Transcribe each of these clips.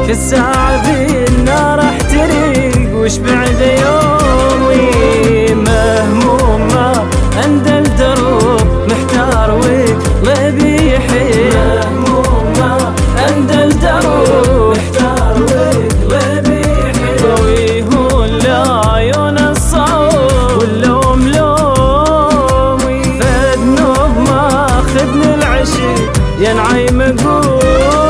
الساعة بالنار احترق وش بعد يومي مهموم ما اندل دروب محتار وقلبي يحير مهموم ما اندل دروب محتار وقلبي يحير ويهون لعيون الصوت واللوم لومي فذنوب ما اخذني العشق ينعي مقوم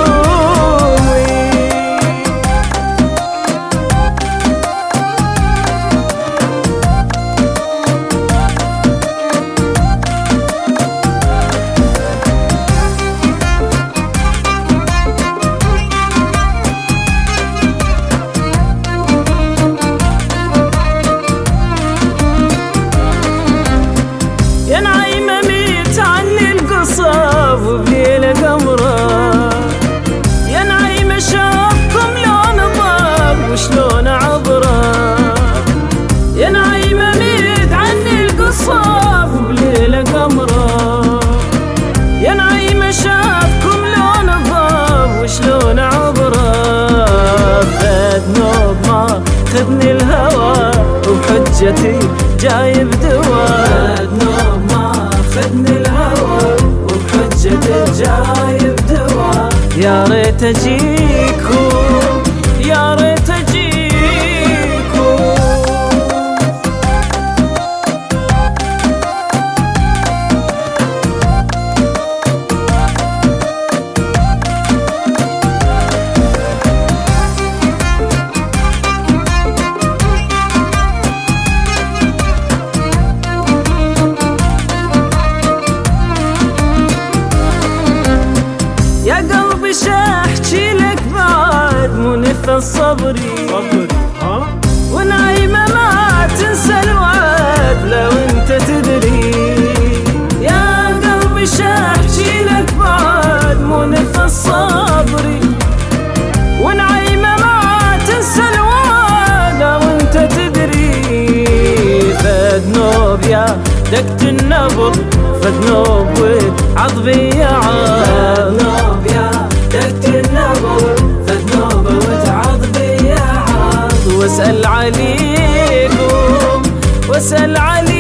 وبليلة قمرة يا نعيمة شافكم لون ضاب وشلون عبرة يا نعيمة ميت عني القصاب وبليلة قمرة يا نعيمة شافكم لون ضاب وشلون عبرة فذنوب ما خذني الهوى وبحجتي جايب دواء فذنوب ما خذني الهوى جايب دوا يا ريت اجيكم يا ريت اجيكم يا قلبي شاحكي لك بعد مو نفس صبري ونايمة ما تنسى الوعد لو انت تدري يا قلبي شاحكي لك بعد مو نفس صبري ونايمة ما تنسى الوعد لو انت تدري فذنوب يا دقت النبض فذنوب وعضبي يا عاد دقت النبض فذنوب وتعضبي يا عاد واسأل عليكم واسأل عليكم